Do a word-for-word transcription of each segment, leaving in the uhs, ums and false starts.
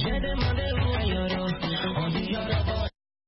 J'ai demandé où est Yoro, on dit Yoro.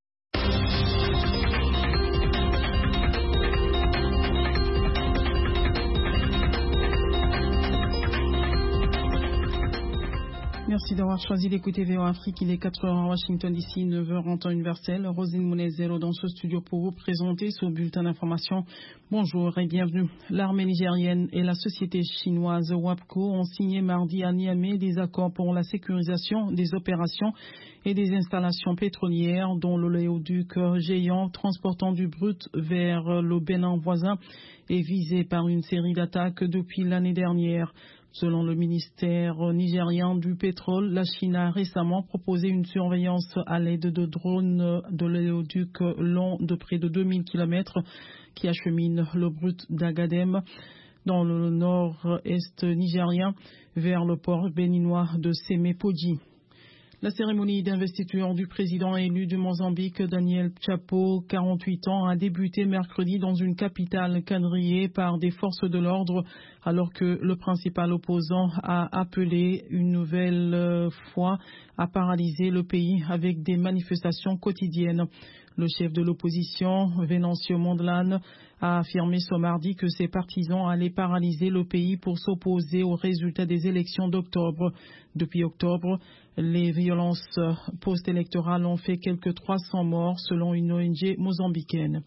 Merci d'avoir choisi d'écouter V O Afrique. Il est quatre heures à Washington D C, neuf heures en temps universel. Rosine Mounezero dans ce studio pour vous présenter ce bulletin d'information. Bonjour et bienvenue. L'armée nigérienne et la société chinoise WAPCO ont signé mardi à Niamey des accords pour la sécurisation des opérations et des installations pétrolières, dont l'oléoduc géant transportant du brut vers le Bénin voisin est visé par une série d'attaques depuis l'année dernière. Selon le ministère nigérien du pétrole, la Chine a récemment proposé une surveillance à l'aide de drones de l'oléoduc long de près de deux mille kilomètres qui achemine le brut d'Agadem dans le nord-est nigérien vers le port béninois de Sémé-Podji. La cérémonie d'investiture du président élu du Mozambique, Daniel Chapo, quarante-huit ans, a débuté mercredi dans une capitale quadrillée par des forces de l'ordre, alors que le principal opposant a appelé une nouvelle fois à paralyser le pays avec des manifestations quotidiennes. Le chef de l'opposition, Venancio Mondlane, a affirmé ce mardi que ses partisans allaient paralyser le pays pour s'opposer aux résultats des élections d'octobre. Depuis octobre, les violences post-électorales ont fait quelques trois cents morts selon une O N G mozambicaine.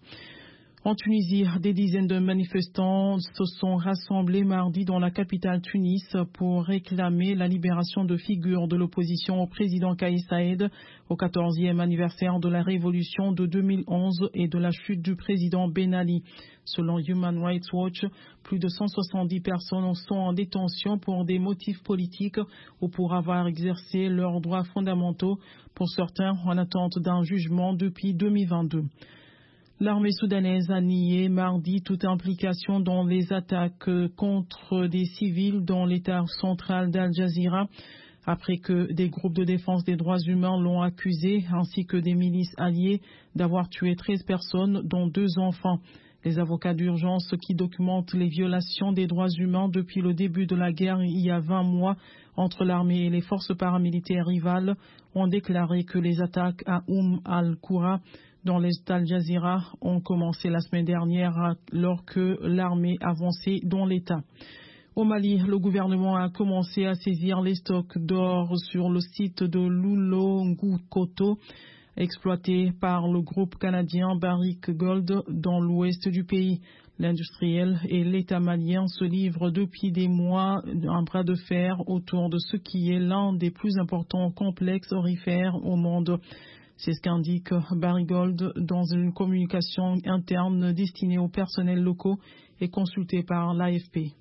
En Tunisie, des dizaines de manifestants se sont rassemblés mardi dans la capitale Tunis pour réclamer la libération de figures de l'opposition au président Kais Saïed au quatorzième anniversaire de la révolution de deux mille onze et de la chute du président Ben Ali. Selon Human Rights Watch, plus de cent soixante-dix personnes sont en détention pour des motifs politiques ou pour avoir exercé leurs droits fondamentaux, pour certains en attente d'un jugement depuis deux mille vingt-deux. L'armée soudanaise a nié mardi toute implication dans les attaques contre des civils dans l'état central d'Al Jazeera, après que des groupes de défense des droits humains l'ont accusé, ainsi que des milices alliées, d'avoir tué treize personnes, dont deux enfants. Les avocats d'urgence qui documentent les violations des droits humains depuis le début de la guerre il y a vingt mois entre l'armée et les forces paramilitaires rivales ont déclaré que les attaques à Oum al-Qoura dans l'est d'Al Jazeera ont commencé la semaine dernière alors que l'armée avançait dans l'État. Au Mali, le gouvernement a commencé à saisir les stocks d'or sur le site de Loulo-Ngoukoto, exploité par le groupe canadien Barrick Gold dans l'ouest du pays. L'industriel et l'État malien se livrent depuis des mois un bras de fer autour de ce qui est l'un des plus importants complexes aurifères au monde. C'est ce qu'indique Barrick Gold dans une communication interne destinée aux personnels locaux et consultée par l'A F P.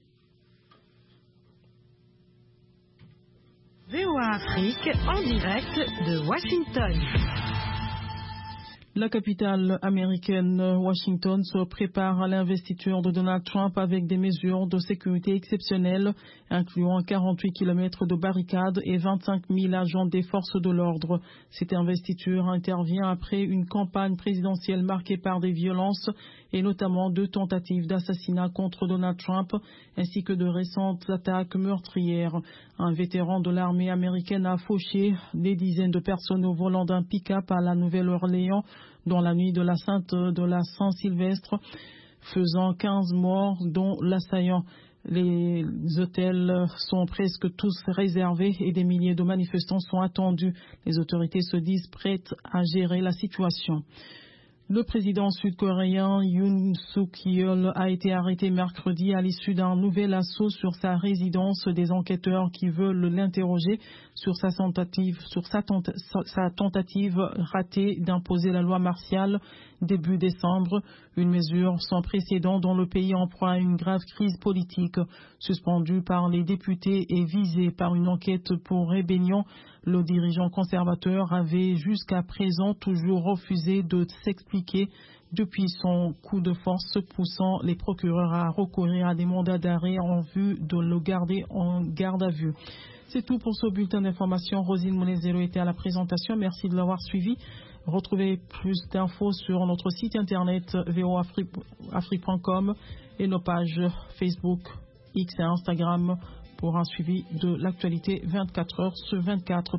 V O A Afrique en direct de Washington. La capitale américaine, Washington, se prépare à l'investiture de Donald Trump avec des mesures de sécurité exceptionnelles, incluant quarante-huit kilomètres de barricades et vingt-cinq mille agents des forces de l'ordre. Cette investiture intervient après une campagne présidentielle marquée par des violences et notamment deux tentatives d'assassinat contre Donald Trump, ainsi que de récentes attaques meurtrières. Un vétéran de l'armée américaine a fauché des dizaines de personnes au volant d'un pick-up à la Nouvelle-Orléans dans la nuit de la Sainte de la Saint-Sylvestre, faisant quinze morts, dont l'assaillant. Les hôtels sont presque tous réservés et des milliers de manifestants sont attendus. Les autorités se disent prêtes à gérer la situation. Le président sud-coréen Yoon Suk-yeol a été arrêté mercredi à l'issue d'un nouvel assaut sur sa résidence. Des enquêteurs qui veulent l'interroger sur sa tentative, sur sa, tenta, sa tentative ratée d'imposer la loi martiale début décembre, une mesure sans précédent dont le pays en proie à une grave crise politique. Suspendu par les députés et visé par une enquête pour rébellion, le dirigeant conservateur avait jusqu'à présent toujours refusé de s'expliquer depuis son coup de force, poussant les procureurs à recourir à des mandats d'arrêt en vue de le garder en garde à vue. C'est tout pour ce bulletin d'information. Rosine Mounezero était à la présentation. Merci de l'avoir suivi. Retrouvez plus d'infos sur notre site internet v o afrique point com et nos pages Facebook, X et Instagram pour un suivi de l'actualité vingt-quatre heures sur vingt-quatre.